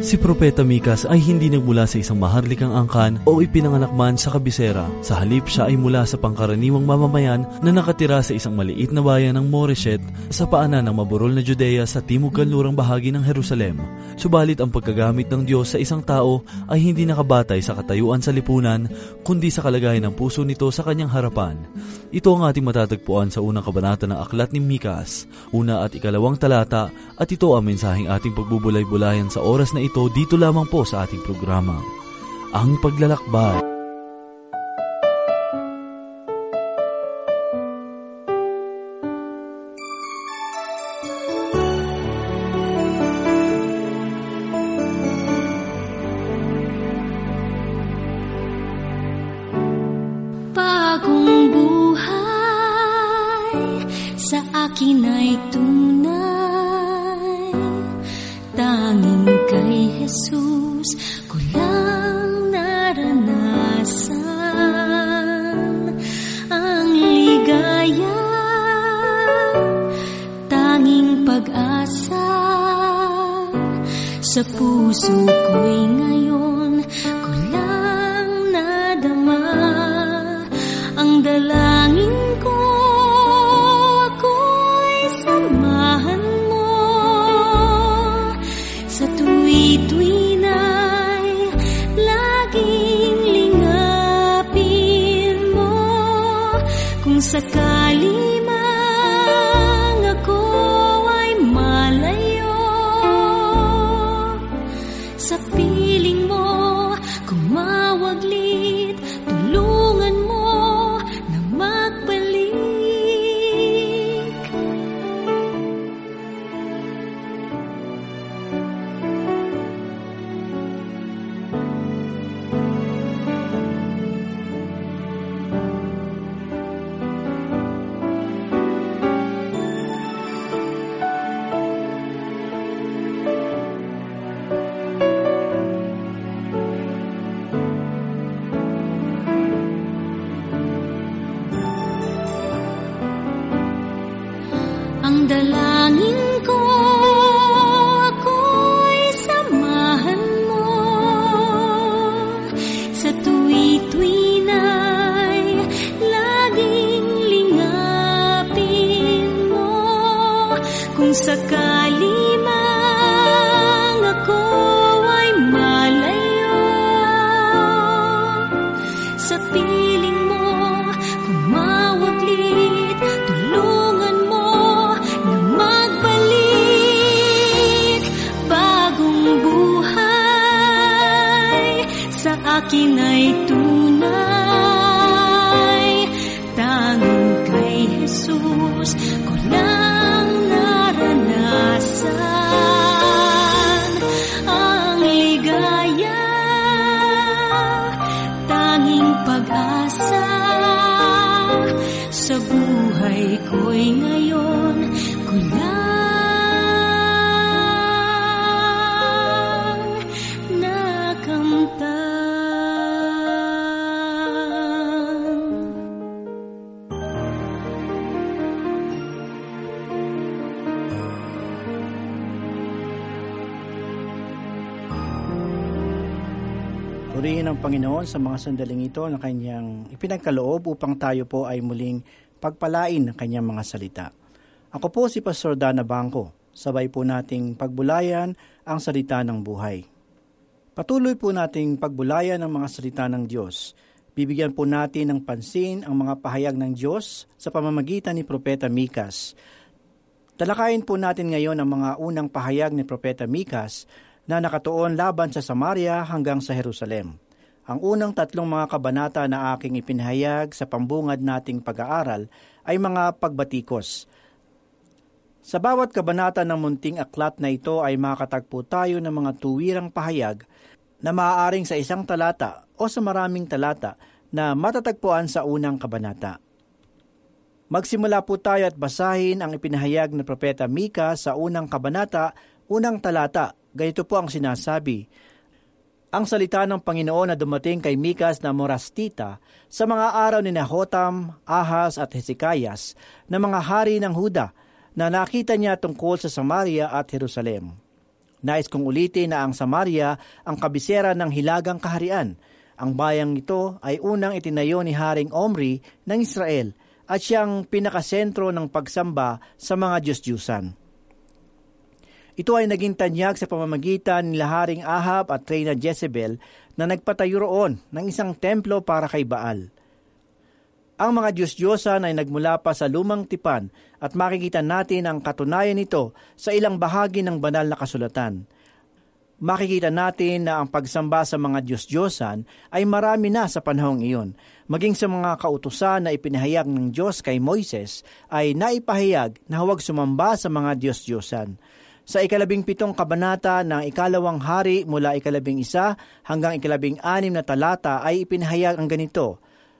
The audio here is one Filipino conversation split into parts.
Si Propeta Mikas ay hindi nagmula sa isang maharlikang angkan o ipinanganak man sa kabisera. Sa halip, siya ay mula sa pangkaraniwang mamamayan na nakatira sa isang maliit na bayan ng Moreshet sa paanan ng maburol na Judea sa timog-kanlurang bahagi ng Jerusalem. Subalit ang pagkagamit ng Diyos sa isang tao ay hindi nakabatay sa katayuan sa lipunan, kundi sa kalagayan ng puso nito sa kanyang harapan. Ito ang ating matatagpuan sa unang kabanata ng aklat ni Mikas, 1 at 2 talata, at ito ang mensaheng ating pagbubulay-bulayan sa oras na ito dito lamang po sa ating programa, Ang Paglalakbay. Bagong buhay sa akin ay tunay, tanging kay Jesus ko lang naranasan ang ligaya, tanging pag-asa sa puso ko'y ngayon ko lang nadama. Ang dalangin ko, ako'y samahan mo sa tuwi-tuwina'y laging lingapin mo. Kung sakali mang ako ay malayo sa piling mo, kumawaglit, tulungan mo na magbalik. Ang dalangin ko, ako'y samahan mo sa tuwi-tuwina'y laging lingapin mo. Kung sakali mang ako ay malayo sa piling mo, kumawaglit, tulungan mo na magbalik. Bagong buhay sa akin ay tunay, tanging kay Jesus ko lang naranasan ang ligaya, tanging pag-asa sa buhay ko'y ngayon ko lang nakamtan. Purihin ang Panginoon sa mga sandaling ito na Kanyang ipinagkaloob upang tayo po ay muling pagpalain ng Kanyang mga salita. Ako po si Pastor Dana Bangko. Sabay po nating pagbulayan ang salita ng buhay. Patuloy po nating pagbulayan ang mga salita ng Diyos. Bibigyan po natin ng pansin ang mga pahayag ng Diyos sa pamamagitan ni Propeta Mikas. Talakayin po natin ngayon ang mga unang pahayag ni Propeta Mikas na nakatuon laban sa Samaria hanggang sa Jerusalem. Ang unang 3 mga kabanata na aking ipinahayag sa pambungad nating pag-aaral ay mga pagbatikos. Sa bawat kabanata ng munting aklat na ito ay makakatagpo tayo ng mga tuwirang pahayag na maaaring sa isang talata o sa maraming talata na matatagpuan sa unang kabanata. Magsimula po tayo at basahin ang ipinahayag ng Propeta Mika sa unang kabanata, unang talata. Ganito po ang sinasabi, ang salita ng Panginoon na dumating kay Mikas na Morastita sa mga araw ni Nehotam, Ahaz at Hezekias na mga hari ng Huda na nakita niya tungkol sa Samaria at Jerusalem. Nais kong ulitin na ang Samaria ang kabisera ng Hilagang Kaharian. Ang bayang ito ay unang itinayo ni Haring Omri ng Israel at siyang pinakasentro ng pagsamba sa mga Diyos-Diyusan. Ito ay naging tanyag sa pamamagitan ni Haring Ahab at Reyna Jezebel na nagpatayo roon ng isang templo para kay Baal. Ang mga Diyos-Diyosan ay nagmula pa sa lumang tipan at makikita natin ang katunayan nito sa ilang bahagi ng banal na kasulatan. Makikita natin na ang pagsamba sa mga Diyos-Diyosan ay marami na sa panahong iyon. Maging sa mga kautusan na ipinahayag ng Diyos kay Moises ay naipahayag na huwag sumamba sa mga Diyos-Diyosan. Sa 17 kabanata ng 2 Hari mula 11 hanggang 16 na talata ay ipinahayag ang ganito: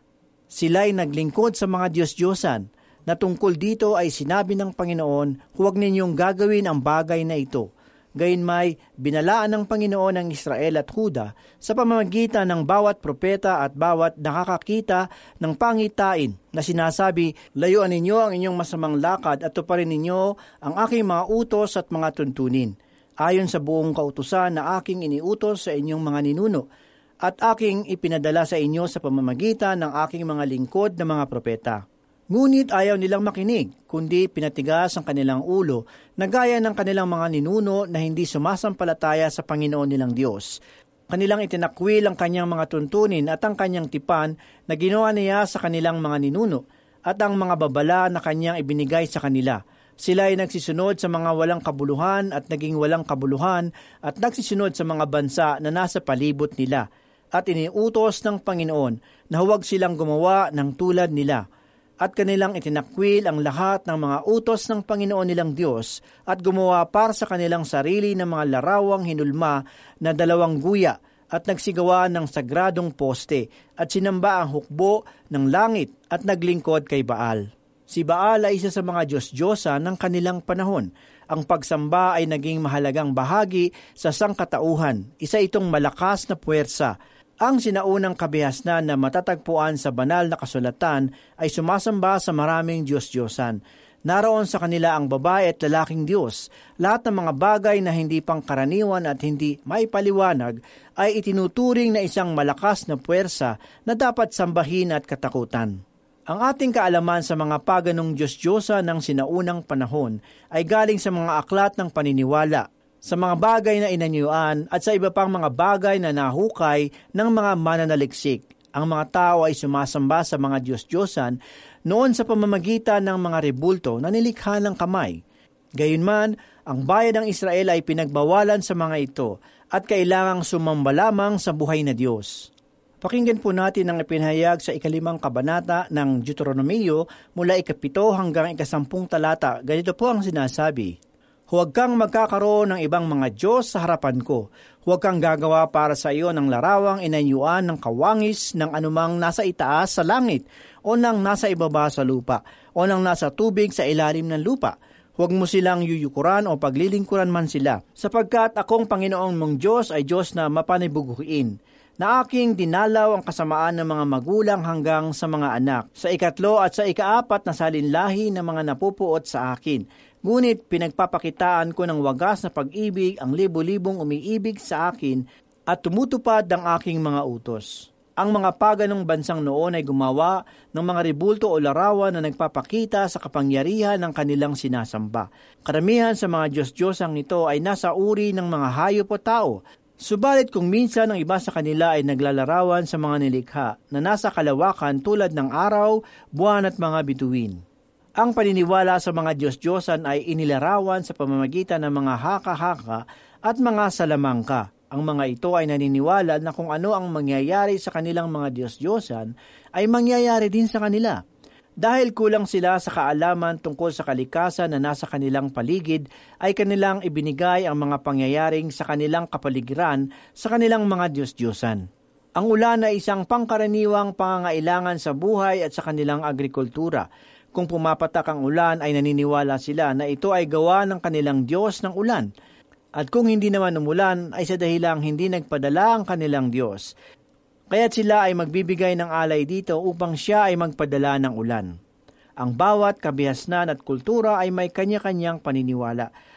Sila'y naglingkod sa mga Diyos-Diyosan, na tungkol dito ay sinabi ng Panginoon, huwag ninyong gagawin ang bagay na ito. Gayunmay, binalaan ng Panginoon ang Israel at Huda sa pamamagitan ng bawat propeta at bawat nakakakita ng pangitain na sinasabi, layuan ninyo ang inyong masamang lakad at tuparin ninyo ang aking mga utos at mga tuntunin, ayon sa buong kautusan na aking iniutos sa inyong mga ninuno, at aking ipinadala sa inyo sa pamamagitan ng aking mga lingkod na mga propeta. Ngunit ayaw nilang makinig, kundi pinatigas ang kanilang ulo na gaya ng kanilang mga ninuno na hindi sumasampalataya sa Panginoon nilang Diyos. Kanilang itinakwil ang kanyang mga tuntunin at ang kanyang tipan na ginawa niya sa kanilang mga ninuno at ang mga babala na kanyang ibinigay sa kanila. Sila ay nagsisunod sa mga walang kabuluhan at naging walang kabuluhan at nagsisunod sa mga bansa na nasa palibot nila. At iniutos ng Panginoon na huwag silang gumawa ng tulad nila. At kanilang itinakwil ang lahat ng mga utos ng Panginoon nilang Diyos at gumawa para sa kanilang sarili ng mga larawang hinulma na 2 guya at nagsigawa ng sagradong poste at sinamba ang hukbo ng langit at naglingkod kay Baal. Si Baal ay isa sa mga Diyos-Diyosa ng kanilang panahon. Ang pagsamba ay naging mahalagang bahagi sa sangkatauhan. Isa itong malakas na puwersa. Ang sinaunang kabihasnan na matatagpuan sa banal na kasulatan ay sumasamba sa maraming Diyos-Diyosan. Naroon sa kanila ang babae at lalaking Diyos. Lahat ng mga bagay na hindi pangkaraniwan at hindi maipaliwanag ay itinuturing na isang malakas na puwersa na dapat sambahin at katakutan. Ang ating kaalaman sa mga paganong Diyos-Diyosa ng sinaunang panahon ay galing sa mga aklat ng paniniwala, sa mga bagay na inanyuan at sa iba pang mga bagay na nahukay ng mga mananaliksik. Ang mga tao ay sumasamba sa mga Diyos-Diyosan noon sa pamamagitan ng mga rebulto na nilikha ng kamay. Gayunman, ang bayan ng Israel ay pinagbawalan sa mga ito at kailangang sumamba lamang sa buhay na Diyos. Pakinggan po natin ang ipinahayag sa 5 kabanata ng Deuteronomio mula 7 hanggang 10 talata. Ganito po ang sinasabi: Huwag kang magkakaroon ng ibang mga Diyos sa harapan ko. Huwag kang gagawa para sa iyo ng larawang inanyuan ng kawangis ng anumang nasa itaas sa langit o ng nasa ibaba sa lupa o ng nasa tubig sa ilalim ng lupa. Huwag mo silang yuyukuran o paglilingkuran man sila, sapagkat akong Panginoong mong Diyos ay Diyos na mapanibuguin, na aking dinalaw ang kasamaan ng mga magulang hanggang sa mga anak, sa 3 at sa 4 na salinlahi ng mga napupuot sa akin. Ngunit pinagpapakitaan ko ng wagas na pag-ibig ang libo-libong umiibig sa akin at tumutupad ang aking mga utos. Ang mga paganong bansang noon ay gumawa ng mga rebulto o larawan na nagpapakita sa kapangyarihan ng kanilang sinasamba. Karamihan sa mga Diyos-Diyosang ito ay nasa uri ng mga hayop o tao. Subalit kung minsan ang iba sa kanila ay naglalarawan sa mga nilikha na nasa kalawakan tulad ng araw, buwan at mga bituin. Ang paniniwala sa mga Diyos-Diyosan ay inilarawan sa pamamagitan ng mga haka-haka at mga salamangka. Ang mga ito ay naniniwala na kung ano ang mangyayari sa kanilang mga Diyos-Diyosan ay mangyayari din sa kanila. Dahil kulang sila sa kaalaman tungkol sa kalikasan na nasa kanilang paligid, ay kanilang ibinigay ang mga pangyayaring sa kanilang kapaligiran sa kanilang mga Diyos-Diyosan. Ang ulan ay isang pangkaraniwang pangangailangan sa buhay at sa kanilang agrikultura. Kung pumapatak ang ulan ay naniniwala sila na ito ay gawa ng kanilang Diyos ng ulan. At kung hindi naman umulan ay sa dahilang hindi nagpadala ang kanilang Diyos. Kaya't sila ay magbibigay ng alay dito upang siya ay magpadala ng ulan. Ang bawat kabihasnan at kultura ay may kanya-kanyang paniniwala.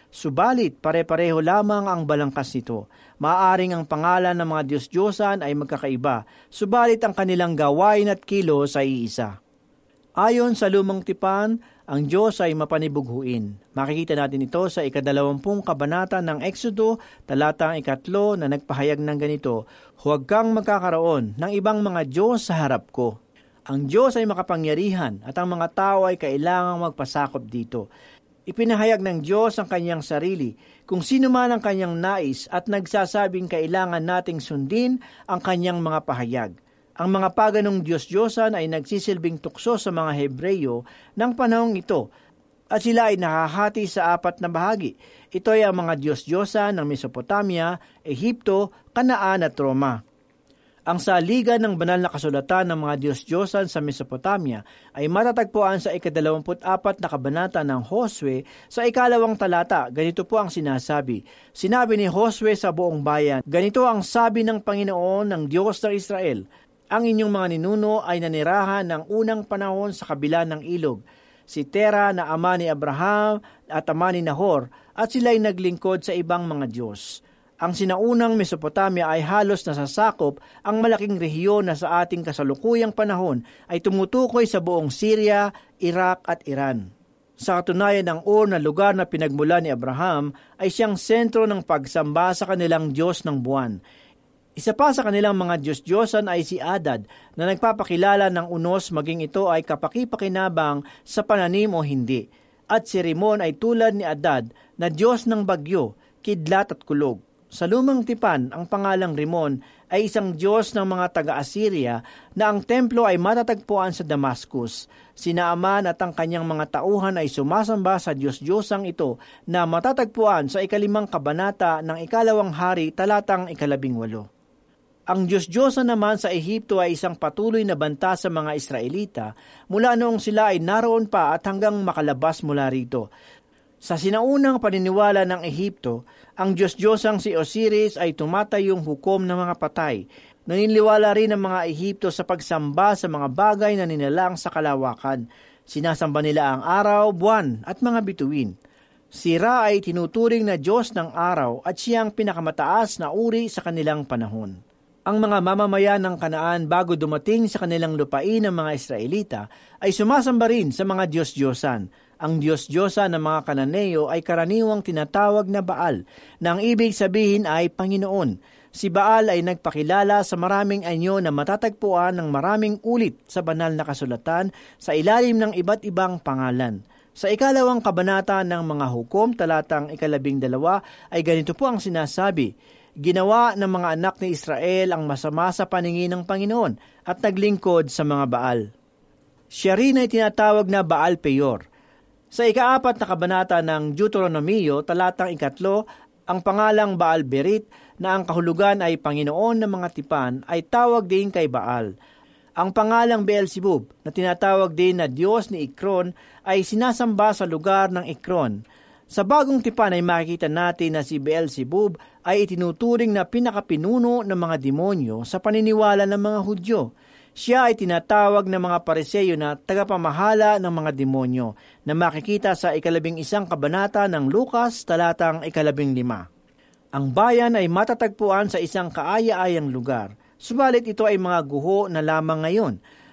Subalit, pare-pareho lamang ang balangkas nito. Maaaring ang pangalan ng mga Diyos-Diyosan ay magkakaiba, subalit ang kanilang gawain at kilos ay iisa. Ayon sa Lumang Tipan, ang Diyos ay mapanibughuin. Makikita natin ito sa 20 kabanata ng Exodo, talatang 3 na nagpahayag ng ganito, "Huwag kang magkakaroon ng ibang mga Diyos sa harap ko." Ang Diyos ay makapangyarihan at ang mga tao ay kailangang magpasakop dito. Ipinahayag ng Diyos ang kanyang sarili kung sino man ang kanyang nais at nagsasabing kailangan nating sundin ang kanyang mga pahayag. Ang mga paganong Diyos-Diyosan ay nagsisilbing tukso sa mga Hebreyo ng panahong ito at sila ay nakahati sa 4 na bahagi. Ito ay ang mga Diyos-Diyosan ng Mesopotamia, Ehipto, Kanaan at Roma. Ang saligan ng banal na kasulatan ng mga Diyos-Diyosan sa Mesopotamia ay matatagpuan sa 24 na kabanata ng Josue sa 2 talata. Ganito po ang sinasabi. Sinabi ni Josue sa buong bayan, "Ganito ang sabi ng Panginoon ng Diyos ng Israel. Ang inyong mga ninuno ay nanirahan ng unang panahon sa kabila ng ilog. Si Tera na ama ni Abraham at ama ni Nahor at sila'y naglingkod sa ibang mga Diyos." Ang sinaunang Mesopotamia ay halos nasasakop, ang malaking rehiyon na sa ating kasalukuyang panahon ay tumutukoy sa buong Syria, Iraq at Iran. Sa katunayan, ang Ur na lugar na pinagmula ni Abraham ay siyang sentro ng pagsamba sa kanilang Diyos ng buwan. Isa pa sa kanilang mga Diyos-Diyosan ay si Adad na nagpapakilala ng unos maging ito ay kapaki-pakinabang sa pananim o hindi. At si Rimon ay tulad ni Adad na Diyos ng bagyo, kidlat at kulog. Sa Lumang Tipan, ang pangalang Rimon ay isang Diyos ng mga taga-Assyria na ang templo ay matatagpuan sa Damascus. Sina Aman at ang kanyang mga tauhan ay sumasamba sa Diyos-Diyosang ito na matatagpuan sa 5 kabanata ng 2 Hari talatang 18. Ang Diyos-Diyosan naman sa Ehipto ay isang patuloy na banta sa mga Israelita mula noong sila ay naroon pa at hanggang makalabas mula rito. Sa sinaunang paniniwala ng Ehipto, ang Diyos-Diyosang si Osiris ay tumatayong hukom ng mga patay. Naniniwala rin ang mga Ehipto sa pagsamba sa mga bagay na nilalang sa kalawakan. Sinasamba nila ang araw, buwan at mga bituin. Si Ra ay tinuturing na Diyos ng araw at siyang pinakamataas na uri sa kanilang panahon. Ang mga mamamayan ng Kanaan bago dumating sa kanilang lupain ng mga Israelita ay sumasamba rin sa mga Diyos-Diyosan. Ang Diyos-Diyosan ng mga Kananeo ay karaniwang tinatawag na Baal, na ang ibig sabihin ay Panginoon. Si Baal ay nagpakilala sa maraming anyo na matatagpuan ng maraming ulit sa banal na kasulatan sa ilalim ng iba't ibang pangalan. Sa 2 kabanata ng mga hukom, talatang 12 ay ganito po ang sinasabi, "Ginawa ng mga anak ni Israel ang masama sa paningin ng Panginoon at naglingkod sa mga Baal." Siya rin ay tinatawag na Baal Peor. Sa 4 na kabanata ng Deuteronomio, talatang 3, ang pangalang Baal Berit na ang kahulugan ay Panginoon ng mga tipan ay tawag din kay Baal. Ang pangalang Beelzebub na tinatawag din na Diyos ni Ekron ay sinasamba sa lugar ng Ekron. Sa bagong tipan ay makikita natin na si Beelzebub ay itinuturing na pinakapinuno ng mga demonyo sa paniniwala ng mga Hudyo. Siya ay tinatawag ng mga Pariseyo na tagapamahala ng mga demonyo na makikita sa 11 kabanata ng Lukas talatang 15. Ang bayan ay matatagpuan sa isang kaaya-ayang lugar, subalit ito ay mga guho na lamang ngayon.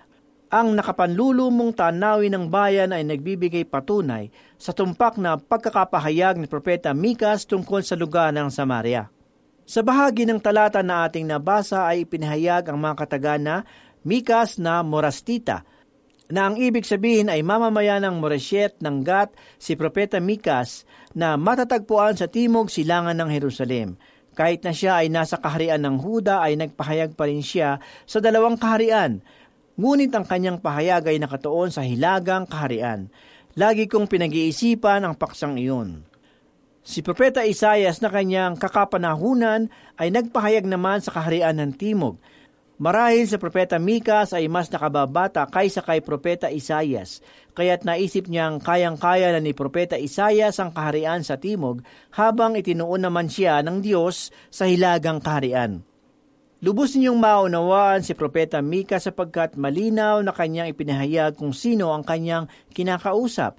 Ang nakapanlulumong tanawin ng bayan ay nagbibigay patunay sa tumpak na pagkakapahayag ni Propeta Mikas tungkol sa lugar ng Samaria. Sa bahagi ng talata na ating nabasa ay ipinahayag ang mga katagana Mikas na Morastita, na ang ibig sabihin ay mamamayan ng Moreshet ng Gat, si Propeta Mikas, na matatagpuan sa timog silangan ng Jerusalem. Kahit na siya ay nasa kaharian ng Huda, ay nagpahayag pa rin siya sa 2 kaharian. Ngunit ang kanyang pahayag ay nakatuon sa hilagang kaharian. Lagi kong pinag-iisipan ang paksang iyon. Si Propeta Isaias na kanyang kakapanahunan ay nagpahayag naman sa kaharian ng timog. Marahil sa Propeta Mikas ay mas nakababata kaysa kay Propeta Isaias, kaya't naisip niyang kayang-kaya na ni Propeta Isaias ang kaharian sa timog habang itinuon naman siya ng Diyos sa hilagang kaharian. Lubos ninyong maunawaan si Propeta Mika sapagkat malinaw na kanyang ipinahayag kung sino ang kanyang kinakausap.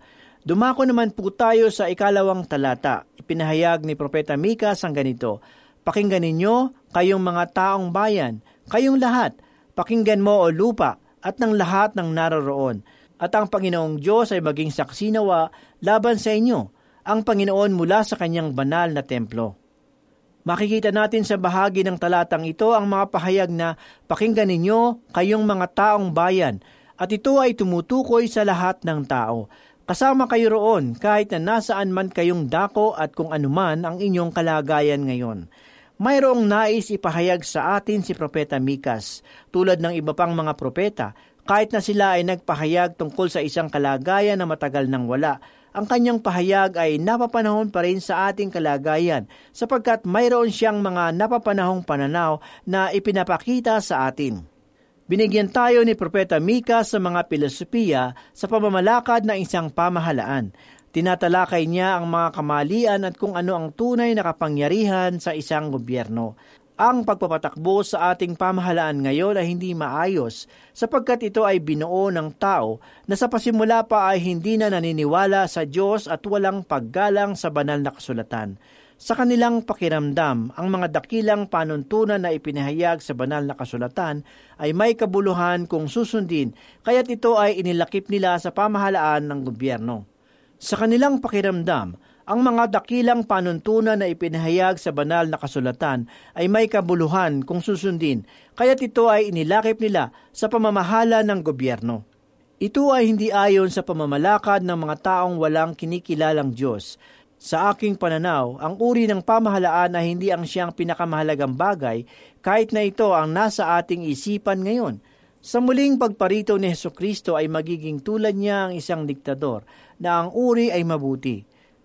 Dumako naman po tayo sa 2 talata. Ipinahayag ni Propeta Mikas ang ganito, "Pakinggan ninyo, kayong mga taong bayan, kayong lahat, pakinggan mo o lupa at ng lahat ng naroroon. At ang Panginoong Diyos ay maging saksi nawa laban sa inyo, ang Panginoon mula sa kanyang banal na templo." Makikita natin sa bahagi ng talatang ito ang mga pahayag na pakinggan ninyo, kayong mga taong bayan, at ito ay tumutukoy sa lahat ng tao. Kasama kayo roon kahit na nasaan man kayong dako at kung anuman ang inyong kalagayan ngayon. Mayroong nais ipahayag sa atin si Propeta Mikas. Tulad ng iba pang mga propeta, kahit na sila ay nagpahayag tungkol sa isang kalagayan na matagal nang wala, ang kanyang pahayag ay napapanahon pa rin sa ating kalagayan sapagkat mayroon siyang mga napapanahong pananaw na ipinapakita sa atin. Binigyan tayo ni Propeta Mikas sa mga filosofiya sa pamamalakad ng isang pamahalaan. Tinatalakay niya ang mga kamalian at kung ano ang tunay na kapangyarihan sa isang gobyerno. Ang pagpapatakbo sa ating pamahalaan ngayon ay hindi maayos sapagkat ito ay binuo ng tao na sa pasimula pa ay hindi na naniniwala sa Diyos at walang paggalang sa banal na kasulatan. Sa kanilang pakiramdam, ang mga dakilang panuntunan na ipinahayag sa banal na kasulatan ay may kabuluhan kung susundin, kaya't ito ay inilakip nila sa pamahalaan ng gobyerno. Sa kanilang pakiramdam, ang mga dakilang panuntunan na ipinahayag sa banal na kasulatan ay may kabuluhan kung susundin, kaya't ito ay inilakip nila sa pamamahala ng gobyerno. Ito ay hindi ayon sa pamamalakad ng mga taong walang kinikilalang Diyos. Sa aking pananaw, ang uri ng pamahalaan ay hindi ang siyang pinakamahalagang bagay kahit na ito ang nasa ating isipan ngayon. Sa muling pagparito ni Hesukristo ay magiging tulad niya ang isang diktador na ang uri ay mabuti.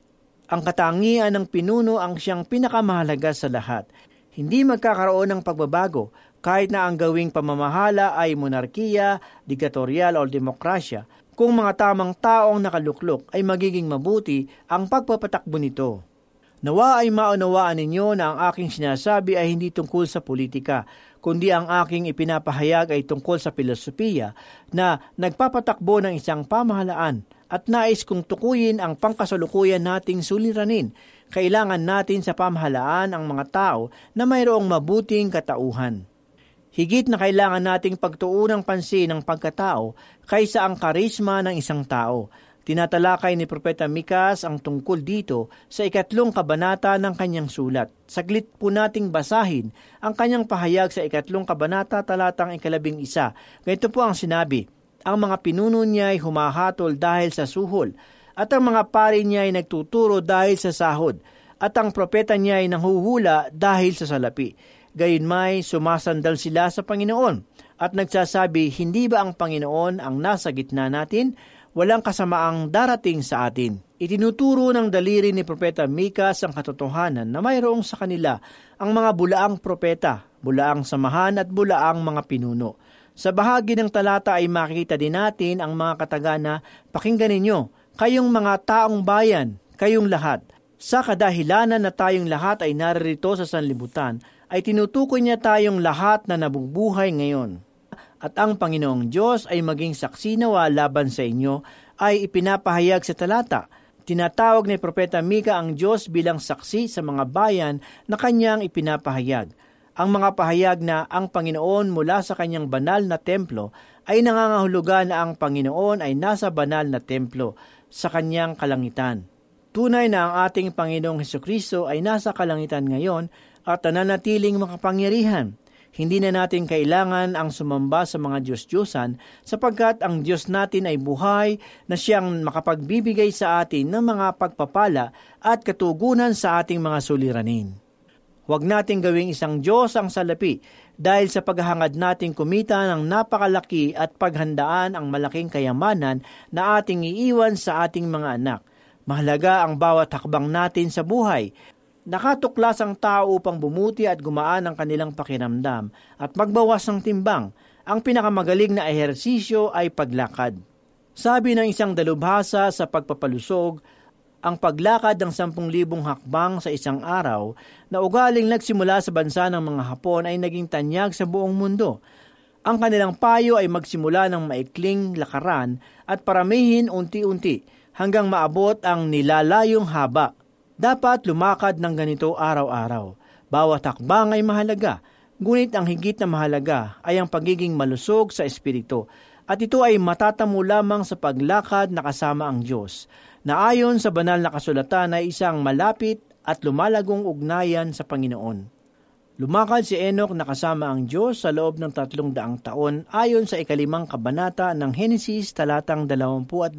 Ang katangian ng pinuno ang siyang pinakamahalaga sa lahat. Hindi magkakaroon ng pagbabago kahit na ang gawing pamamahala ay monarkiya, diktatorial o demokrasya. Kung mga tamang taong nakaluklok ay magiging mabuti ang pagpapatakbo nito. Nawa ay maunawaan ninyo na ang aking sinasabi ay hindi tungkol sa politika, kundi ang aking ipinapahayag ay tungkol sa filosofiya na nagpapatakbo ng isang pamahalaan at nais kong tukuyin ang pangkasalukuyan nating suliranin. Kailangan natin sa pamahalaan ang mga tao na mayroong mabuting katauhan. Higit na kailangan nating pagtuunang pansin ng pagkatao kaysa ang karisma ng isang tao. Tinatalakay ni Propeta Mikas ang tungkol dito sa 3 kabanata ng kanyang sulat. Saglit po nating basahin ang kanyang pahayag sa 3 kabanata talatang 11. Ganito po ang sinabi, "Ang mga pinuno niya ay humahatol dahil sa suhol, at ang mga pari niya ay nagtuturo dahil sa sahod, at ang propeta niya ay nanghuhula dahil sa salapi. Gayunmay, sumasandal sila sa Panginoon at nagsasabi, hindi ba ang Panginoon ang nasa gitna natin? Walang kasamaang darating sa atin." Itinuturo ng daliri ni Propeta Mikas ang katotohanan na mayroong sa kanila ang mga bulaang propeta, bulaang samahan at bulaang mga pinuno. Sa bahagi ng talata ay makikita din natin ang mga katagana, "Pakinggan ninyo, kayong mga taong bayan, kayong lahat." Sa kadahilanan na tayong lahat ay naririto sa sanlibutan, ay tinutukoy niya tayong lahat na nabubuhay ngayon. At ang Panginoong Diyos ay maging saksi nawa laban sa inyo ay ipinapahayag sa talata. Tinatawag ni Propeta Mika ang Diyos bilang saksi sa mga bayan na kanyang ipinapahayag. Ang mga pahayag na ang Panginoon mula sa kanyang banal na templo ay nangangahulugan na ang Panginoon ay nasa banal na templo sa kanyang kalangitan. Tunay na ang ating Panginoong Hesukristo ay nasa kalangitan ngayon at nananatiling makapangyarihan. Hindi na natin kailangan ang sumamba sa mga Diyos-Diyosan sapagkat ang Diyos natin ay buhay na siyang makapagbibigay sa atin ng mga pagpapala at katugunan sa ating mga suliranin. Huwag nating gawing isang Diyos ang salapi dahil sa paghahangad nating kumita ng napakalaki at paghandaan ang malaking kayamanan na ating iiwan sa ating mga anak. Mahalaga ang bawat hakbang natin sa buhay. Nakatuklas ang tao upang bumuti at gumaan ang kanilang pakiramdam at magbawas ng timbang. Ang pinakamagaling na ehersisyo ay paglakad. Sabi ng isang dalubhasa sa pagpapalusog, ang paglakad ng 10,000 hakbang sa isang araw na ugaling nagsimula sa bansa ng mga Hapon ay naging tanyag sa buong mundo. Ang kanilang payo ay magsimula ng maikling lakaran at paramihin unti-unti hanggang maabot ang nilalayong haba. Dapat lumakad ng ganito araw-araw. Bawat hakbang ay mahalaga, ngunit ang higit na mahalaga ay ang pagiging malusog sa espiritu. At ito ay matatamo lamang sa paglakad na kasama ang Diyos, na ayon sa banal na kasulatan ay isang malapit at lumalagong ugnayan sa Panginoon. Lumakad si Enoch na kasama ang Diyos sa loob ng 300 taon ayon sa 5 kabanata ng Henesis talatang 22.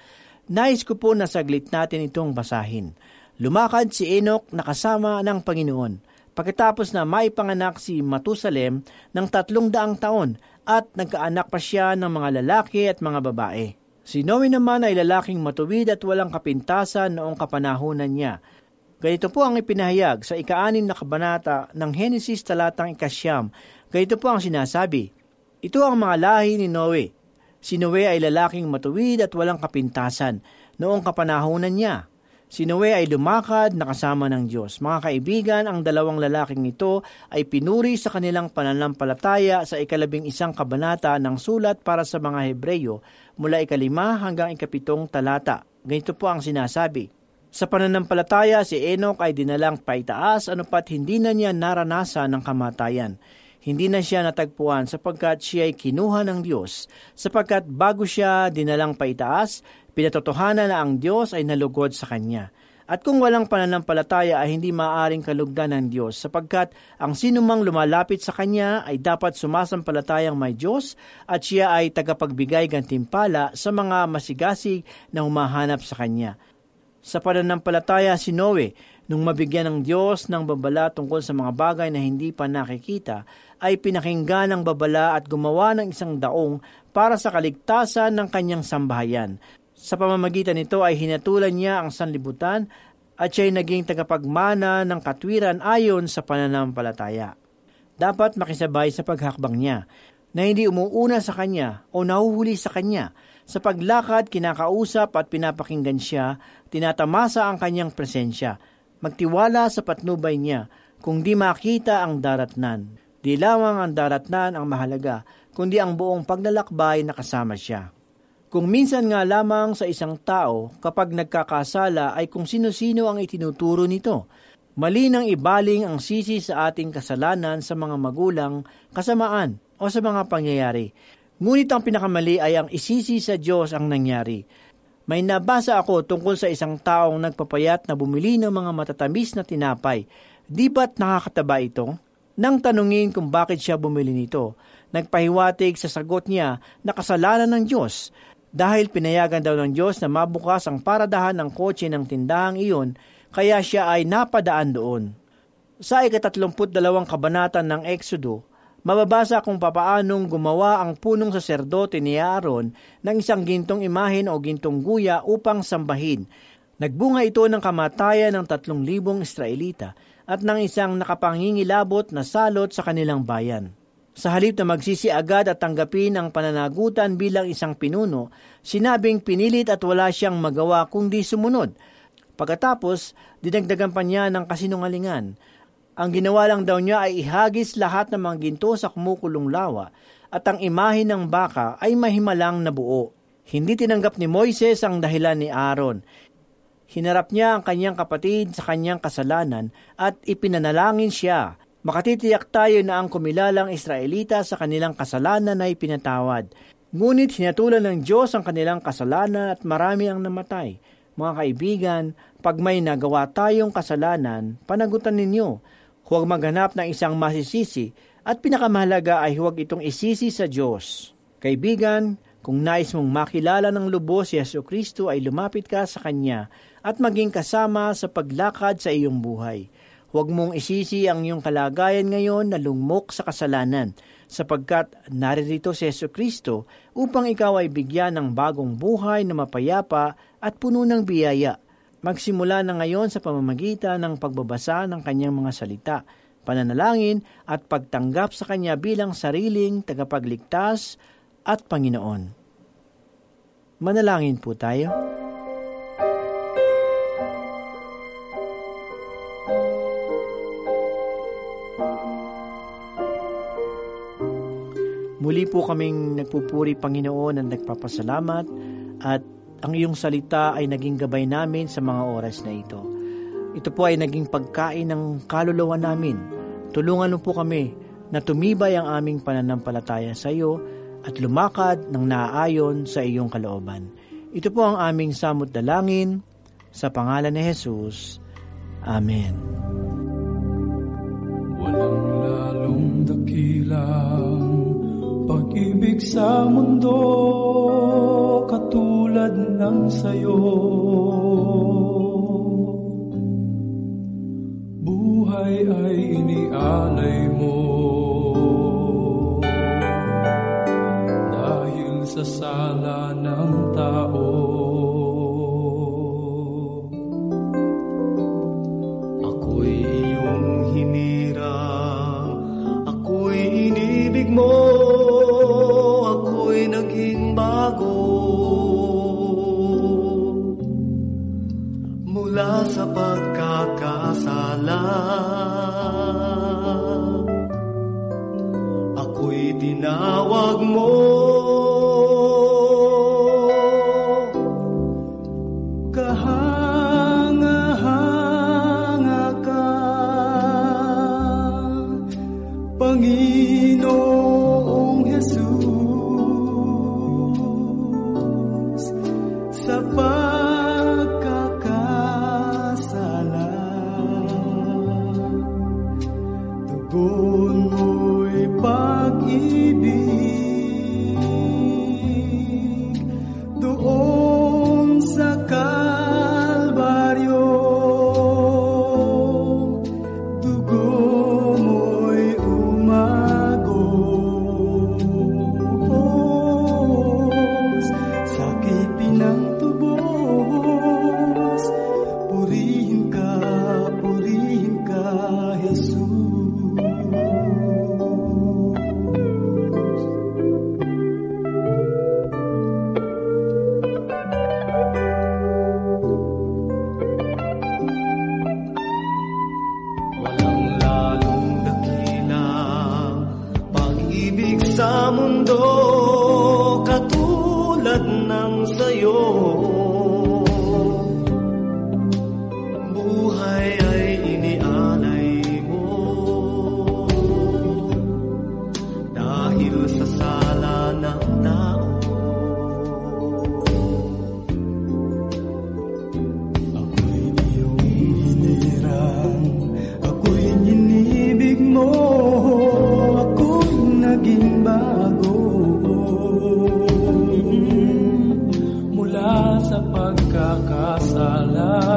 Nais ko po na saglit natin itong basahin. Lumakad si Enoch na kasama ng Panginoon pagkatapos na maipanganak si Matusalem ng 300 taon at nagkaanak pa siya ng mga lalaki at mga babae. Si Noe naman ay lalaking matuwid at walang kapintasan noong kapanahunan niya. Ganito po ang ipinahayag sa 6 na kabanata ng Henesis talatang 9. Ganito po ang sinasabi, ito ang mga lahi ni Noe. Si Noe ay lalaking matuwid at walang kapintasan noong kapanahunan niya. Si Noe ay lumakad na kasama ng Diyos. Mga kaibigan, ang 2 lalaking ito ay pinuri sa kanilang pananampalataya sa 11 kabanata ng sulat para sa mga Hebreyo mula 5 hanggang 7 talata. Ganito po ang sinasabi. Sa pananampalataya, si Enoch ay dinalang paitaas anupat hindi na niya naranasan ng kamatayan. Hindi na siya natagpuan sapagkat siya ay kinuha ng Diyos, sapagkat bago siya dinalang paitaas, pinatotohanan na ang Diyos ay nalugod sa kanya. At kung walang pananampalataya ay hindi maaaring kalugdan ng Diyos, sapagkat ang sinumang lumalapit sa kanya ay dapat sumasampalatayang may Diyos at siya ay tagapagbigay gantimpala sa mga masigasig na humahanap sa kanya. Sa pananampalataya si Noe, nung mabigyan ng Diyos ng babala tungkol sa mga bagay na hindi pa nakikita, ay pinakinggan ng babala at gumawa ng isang daong para sa kaligtasan ng kanyang sambahayan. Sa pamamagitan nito ay hinatulan niya ang sanlibutan at siya ay naging tagapagmana ng katwiran ayon sa pananampalataya. Dapat makisabay sa paghakbang niya, na hindi umuuna sa kanya o nahuhuli sa kanya. Sa paglakad, kinakausap at pinapakinggan siya, tinatamasa ang kanyang presensya. Magtiwala sa patnubay niya, kung di makita ang daratnan. Di lamang ang daratnan ang mahalaga, kundi ang buong paglalakbay na kasama siya. Kung minsan nga lamang sa isang tao, kapag nagkakasala ay kung sino-sino ang itinuturo nito. Mali nang ibaling ang sisi sa ating kasalanan sa mga magulang, kasamaan o sa mga pangyayari. Ngunit ang pinakamali ay ang isisi sa Diyos ang nangyari. May nabasa ako tungkol sa isang taong nagpapayat na bumili ng mga matatamis na tinapay. Di ba't nakakataba ito? Nang tanungin kung bakit siya bumili nito, nagpahiwatig sa sagot niya na kasalanan ng Diyos. Dahil pinayagan daw ng Diyos na mabukas ang paradahan ng kotse ng tindahang iyon, kaya siya ay napadaan doon. Sa 32 kabanata ng Exodo, mababasa kung papaanong gumawa ang punong saserdote ni Aaron ng isang gintong imahen o gintong guya upang sambahin. Nagbunga ito ng kamatayan ng 3,000 Israelita at ng isang nakapangingilabot na salot sa kanilang bayan. Sa halip na magsisi agad at tanggapin ang pananagutan bilang isang pinuno, sinabing pinilit at wala siyang magawa kundi sumunod. Pagkatapos, dinagdagan pa niya ng kasinungalingan. Ang ginawa lang daw niya ay ihagis lahat ng mga ginto sa kumukulong lawa at ang imahe ng baka ay mahimalang na buo. Hindi tinanggap ni Moises ang dahilan ni Aaron. Hinarap niya ang kanyang kapatid sa kanyang kasalanan at ipinanalangin siya. Makatitiyak tayo na ang kumilalang Israelita sa kanilang kasalanan ay pinatawad. Ngunit hinatulan ng Diyos ang kanilang kasalanan at marami ang namatay. Mga kaibigan, pag may nagawa tayong kasalanan, panagutan ninyo. Huwag maghanap ng isang masisisi at pinakamahalaga ay huwag itong isisi sa Diyos. Kaibigan, kung nais mong makilala ng lubos si Jesucristo ay lumapit ka sa Kanya at maging kasama sa paglakad sa iyong buhay. Huwag mong isisi ang iyong kalagayan ngayon na lugmok sa kasalanan, sapagkat naririto si Jesucristo upang ikaw ay bigyan ng bagong buhay na mapayapa at puno ng biyaya. Magsimula na ngayon sa pamamagitan ng pagbabasa ng kanyang mga salita, pananalangin at pagtanggap sa kanya bilang sariling tagapagligtas at Panginoon. Manalangin po tayo. Muli po kaming nagpupuri, Panginoon, at nagpapasalamat at ang iyong salita ay naging gabay namin sa mga oras na ito. Ito po ay naging pagkain ng kaluluwa namin. Tulungan mo po kami na tumibay ang aming pananampalataya sa iyo at lumakad ng naaayon sa iyong kalooban. Ito po ang aming samot dalangin sa pangalan ni Jesus. Amen. Walang lalong dakilang pag-ibig sa mundo katulad ng sayo. Buhay ay inialay mo dahil sa sala ng tao. Ako'y iyong hinirang, ako'y inibig mo, ako'y naging bago mula sa pagkakasala. Ako'y tinawag mo, kahanga-hanga ka, Panginoong Jesus, sa pagkakasala. Tugon mo'y pag-ibig doon sa Kalbaryo. Tugon mo'y umagos, sakit pinagtubos. Purihin ka, Jesus. Walang lalong dakilang pag-ibig sa mundo katulad ng sayo. Buhay ay inialay mo dahil sa sala ng tao. Ako'y iyong hinirang, ako'y inibig mo, ako'y naging bago mula sa pagkakasala.